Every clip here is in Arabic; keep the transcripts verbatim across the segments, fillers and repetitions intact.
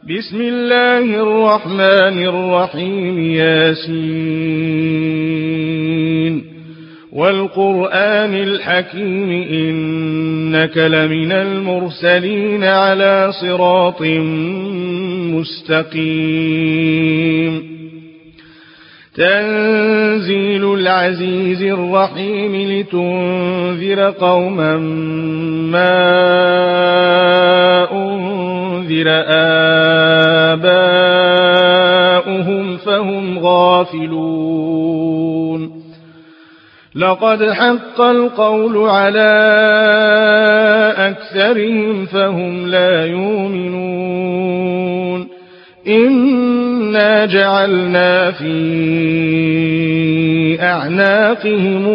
بسم الله الرحمن الرحيم. ياسين والقرآن الحكيم إنك لمن المرسلين على صراط مستقيم. تنزيل العزيز الرحيم لتنذر قوما ما أنذر آباؤهم فهم غافلون. لقد حق القول على أكثرهم فهم لا يؤمنون. إنا جعلنا في أعناقهم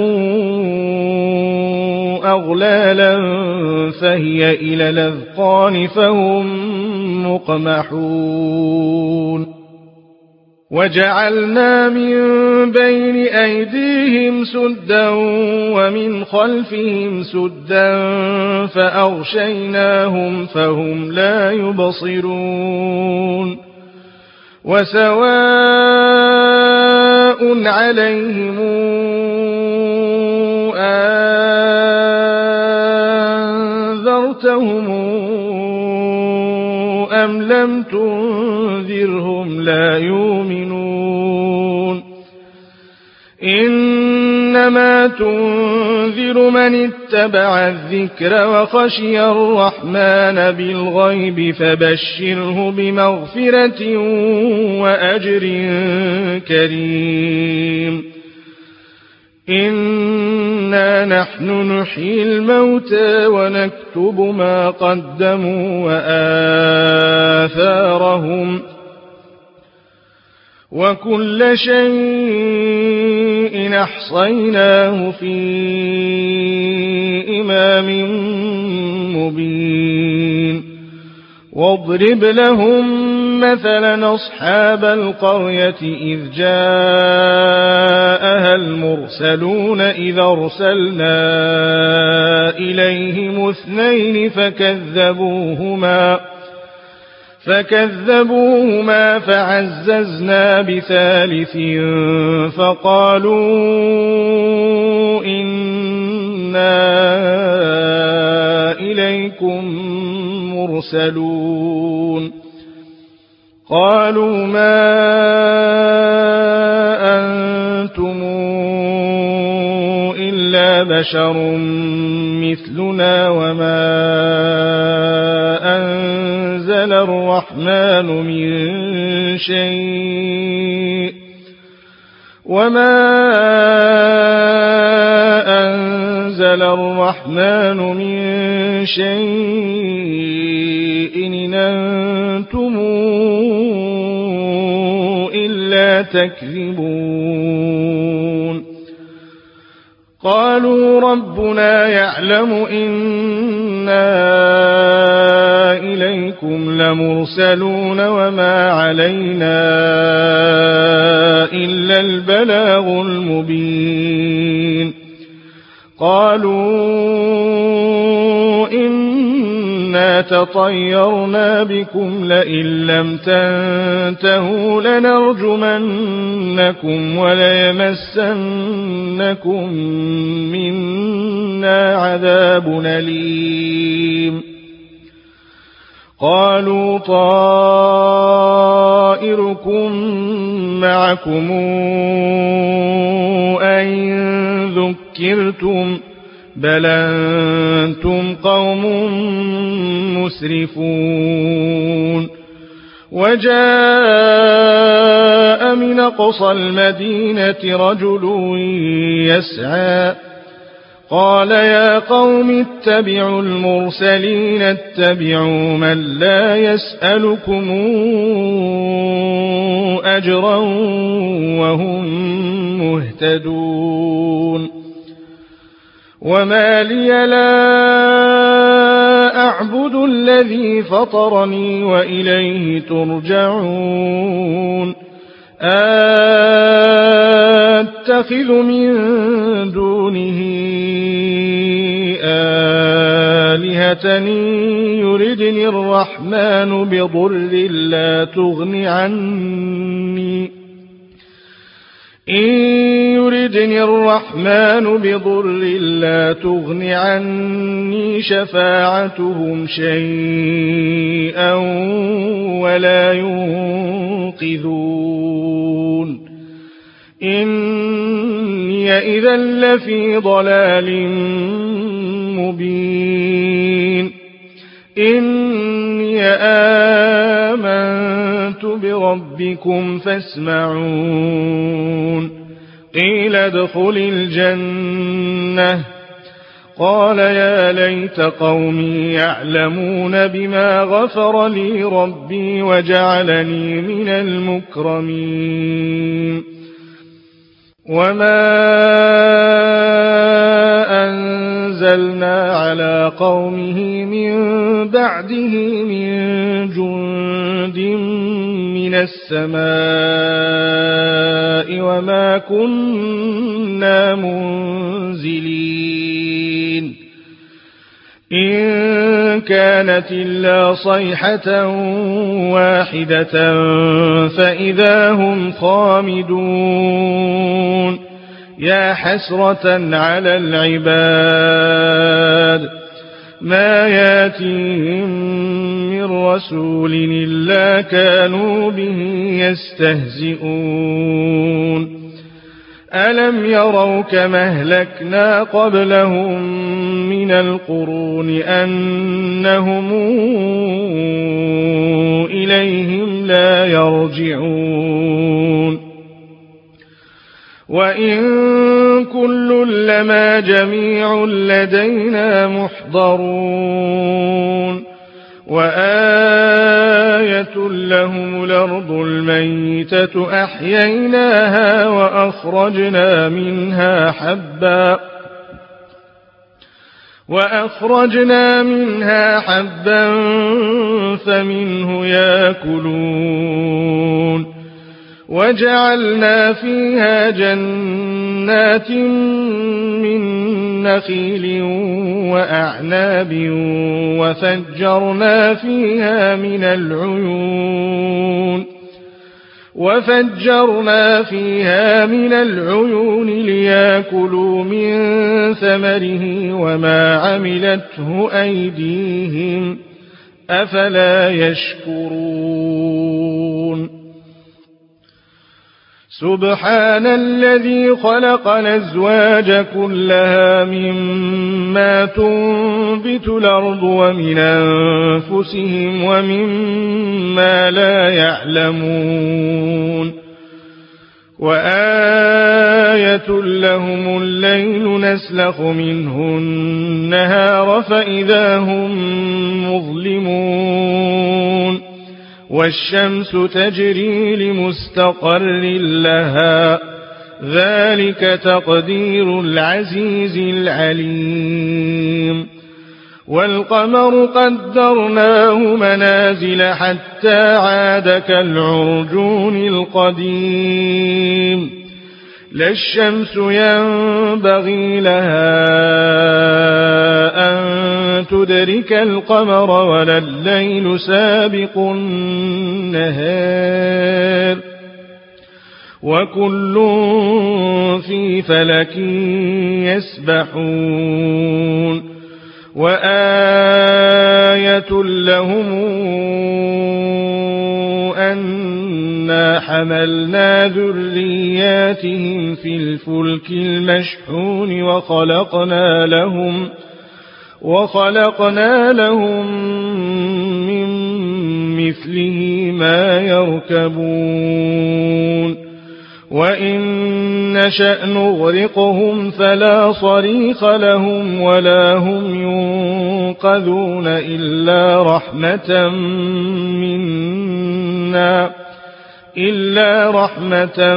أغلالا فهي إلى الأذقان فهم مقمحون. وجعلنا من بين أيديهم سدا ومن خلفهم سدا فأغشيناهم فهم لا يبصرون. وسواء عليهم أنذرتهم أم لم تنذرهم لا يؤمنون. إنما تنذر من اتبع الذكر وخشي الرحمن بالغيب فبشره بمغفرة وأجر كريم. إنا نحن نحيي الموتى ونكتب ما قدموا وآثارهم وكل شيء أحصيناه في إمام مبين. واضرب لهم مثلا أصحاب القرية إذ جاءها المرسلون إذ أرسلنا إليهم اثنين فكذبوهما فكذبوهما فعززنا بثالث فقالوا إنا إليكم مرسلون. قالوا ما أنتم إلا بشر مثلنا وما أنزل الرحمن من شيء وما أنزل الرحمن من شيء إن أنتم إلا تكذبون. قالوا ربنا يعلم إنا إليكم لمرسلون وما علينا إلا البلاغ المبين. قالوا إنا تطيرنا بكم لئن لم تنتهوا لنرجمنكم وليمسنكم منا عذاب أليم. قالوا طائركم معكم أئن ذكرتم بل أنتم قوم مسرفون. وجاء من أقصى المدينة رجل يسعى قال يا قوم اتبعوا المرسلين اتبعوا من لا يسألكم أجرا وهم مهتدون. وما لي لا أعبد الذي فطرني وإليه ترجعون. أتخذ من دونه آلهة إن يردني الرحمن بضر لا تغن عني إن يردني الرحمن بضر لا تغن عني شفاعتهم شيئا ولا ينقذون إني إذا لفي ضلال مبين إني آمنت بربكم فاسمعون قيل ادخل الجنة قال يا ليت قومي يعلمون بما غفر لي ربي وجعلني من المكرمين وما أنزلنا على قومه من بعده من جند من السماء وما كنا منزلين إن كانت إلا صيحة واحدة فإذا هم خامدون يا حسرة على العباد ما ياتيهم من رسول إلا كانوا به يستهزئون ألم يروا كما أهلكنا قبلهم من القرون أنهم إليهم لا يرجعون وإن كل لما جميع لدينا محضرون وآية لهم الأرض الميتة أحييناها وأخرجنا منها حبا وأخرجنا منها حبا فمنه يأكلون وجعلنا فيها جنات من نخيل وأعناب وفجرنا فيها من العيون وفجرنا فيها من العيون ليأكلوا من ثمره وما عملته أيديهم أفلا يشكرون سبحان الذي خلق الأزواج كلها مما تنبت الأرض ومن أنفسهم ومما لا يعلمون وآية لهم الليل نسلخ منه النهار فإذا هم مظلمون والشمس تجري لمستقر لها ذلك تقدير العزيز العليم والقمر قدرناه منازل حتى عاد كالعرجون القديم لا الشمس ينبغي لها أن تدرك القمر ولا الليل سابق النهار وكل في فلك يسبحون وآية لهم أنا حملنا ذرياتهم في الفلك المشحون وخلقنا لهم وخلقنا لهم من مثله ما يركبون وإن نشأ نغرقهم فلا صريخ لهم ولا هم ينقذون إلا رحمة منا إلا رحمة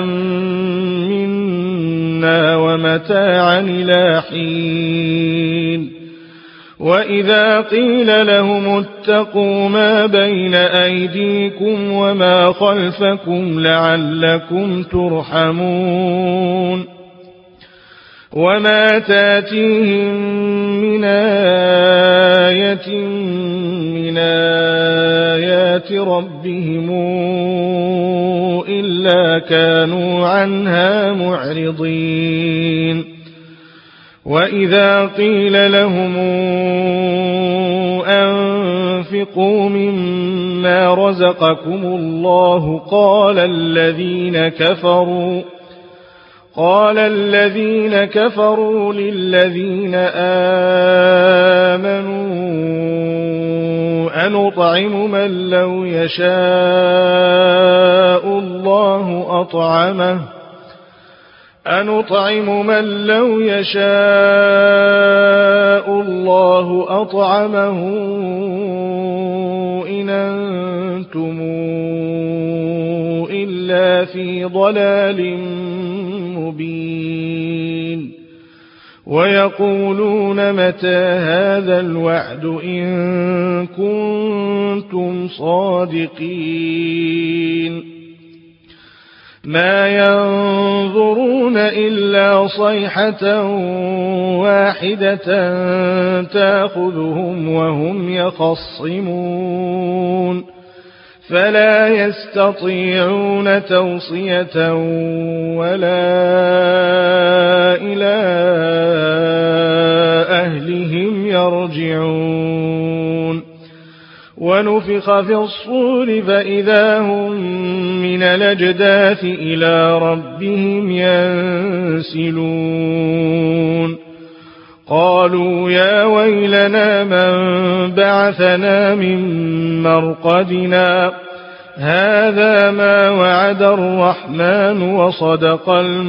منا ومتاعا إلى حين وإذا قيل لهم اتقوا ما بين أيديكم وما خلفكم لعلكم ترحمون وما تاتيهم من آية من آيات ربهم إلا كانوا عنها معرضين وإذا قيل لهم أنفقوا مما رزقكم الله قال الذين كفروا قال الذين كفروا للذين آمنوا أنطعم من لو يشاء الله أطعمه أنطعم من لو يشاء الله أطعمه إن أنتم إلا في ضلال مبين ويقولون متى هذا الوعد إن كنتم صادقين ما ينظرون إلا صيحة واحدة تأخذهم وهم يخصمون فلا يستطيعون توصية ولا إلى أهلهم يرجعون ونفخ في الصور فإذا هم من الأجداث إلى ربهم ينسلون قالوا يا ويلنا من بعثنا من مرقدنا هذا ما وعد الرحمن وصدق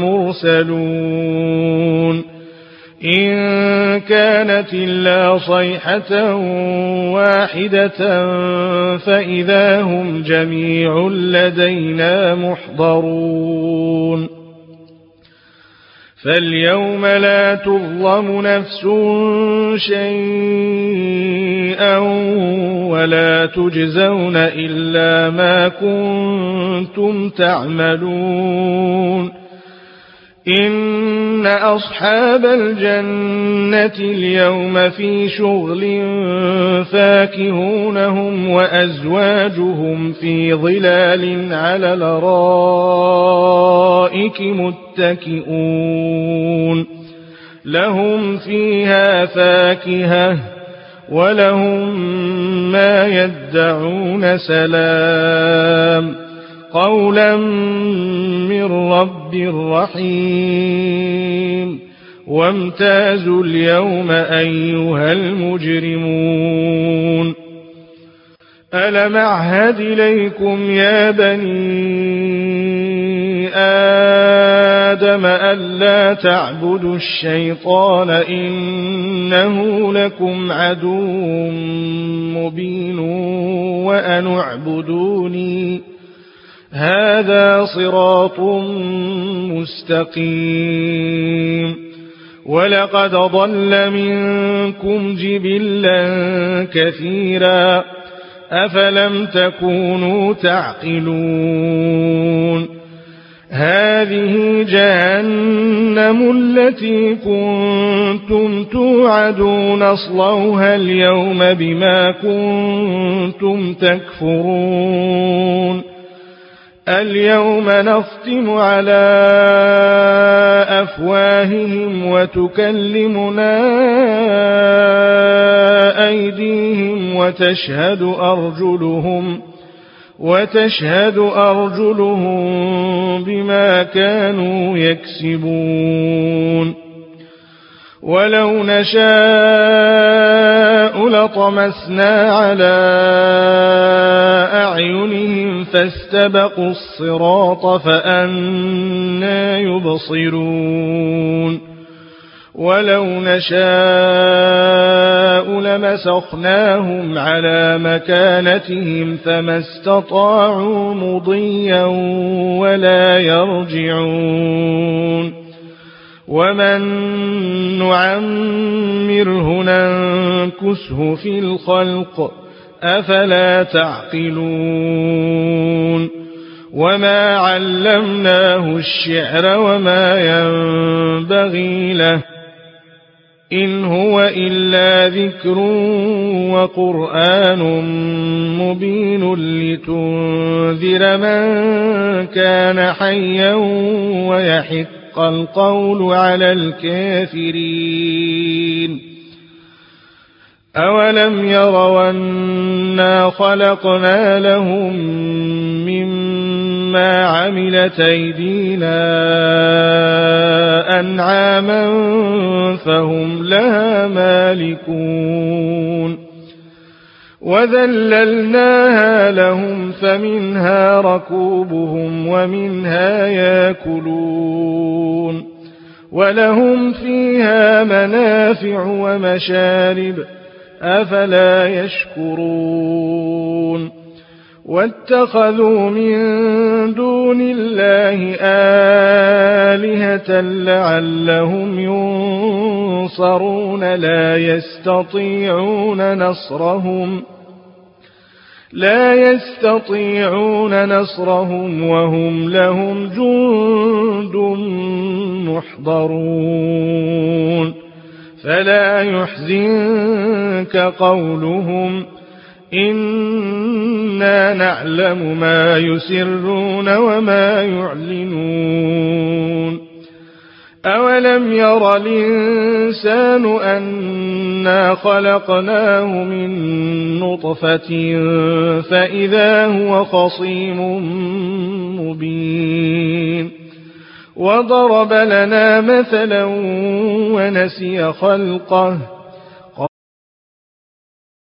المرسلون إن كانت إلا صيحة واحدة فإذا هم جميع لدينا محضرون فاليوم لا تظلم نفس شيئا ولا تجزون إلا ما كنتم تعملون إن أصحاب الجنة اليوم في شغل فاكهون هم وأزواجهم في ظلال على الأرائك متكئون لهم فيها فاكهة ولهم ما يدعون سلام قولا من رب رحيم وامتازوا اليوم أيها المجرمون ألم أعهد إليكم يا بني آدم ألا تعبدوا الشيطان إنه لكم عدو مبين وأن اعبدوني هذا صراط مستقيم ولقد ضل منكم جبلا كثيرا أفلم تكونوا تعقلون هذه جهنم التي كنتم توعدون اصلوها اليوم بما كنتم تكفرون اليوم نختم على أفواههم وتكلمنا أيديهم وتشهد أرجلهم وتشهد أرجلهم بما كانوا يكسبون ولو نشاء لطمسنا على أعينهم فاستبقوا الصراط فأنى يبصرون ولو نشاء لمسخناهم على مكانتهم فما استطاعوا مضيا ولا يرجعون ومن نعمره ننكسه في الخلق أفلا تعقلون وما علمناه الشعر وما ينبغي له إن هو إلا ذكر وقرآن مبين لتنذر من كان حيا ويحق القول على الكافرين أولم يروا أنا خلقنا لهم مما عملت أيدينا أنعاما فهم لها مالكون وذللناها لهم فمنها ركوبهم ومنها ياكلون ولهم فيها منافع ومشارب أفلا يشكرون واتخذوا من دون الله آلهة لعلهم ينصرون لا يستطيعون نصرهم لا يستطيعون نصرهم وهم لهم جند محضرون فلا يحزنك قولهم إنا نعلم ما يسرون وما يعلنون أولم ير الإنسان أنا خلقناه من نطفة فإذا هو خصيم مبين وضرب لنا مثلا ونسي خلقه